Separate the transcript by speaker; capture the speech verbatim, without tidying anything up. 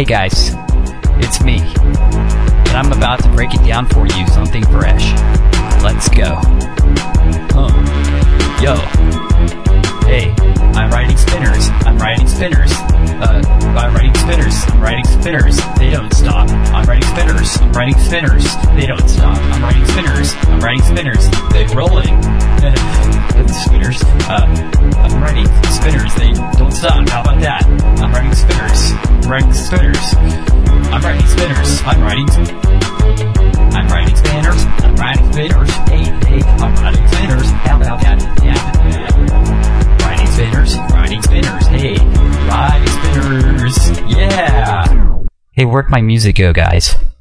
Speaker 1: Hey guys, it's me, and I'm about to break it down for you, something fresh. Let's go. Huh. Yo. Hey, I'm riding spinners. I'm riding spinners. Uh, I'm riding spinners. I'm riding spinners. They don't stop. I'm riding spinners. I'm riding spinners. They don't stop. I'm riding spinners. I'm riding spinners. They're rolling. Spinners. Uh, I'm riding spinners. They don't stop. How about that? I'm riding spinners. I'm riding spinners. I'm riding spinners. I'm riding. I'm riding spinners. I'm riding spinners. Hey, hey, I'm riding spinners. How about that? Yeah, yeah. Riding spinners. Riding spinners. Hey, riding spinners. Yeah. Hey, where'd my music go, guys?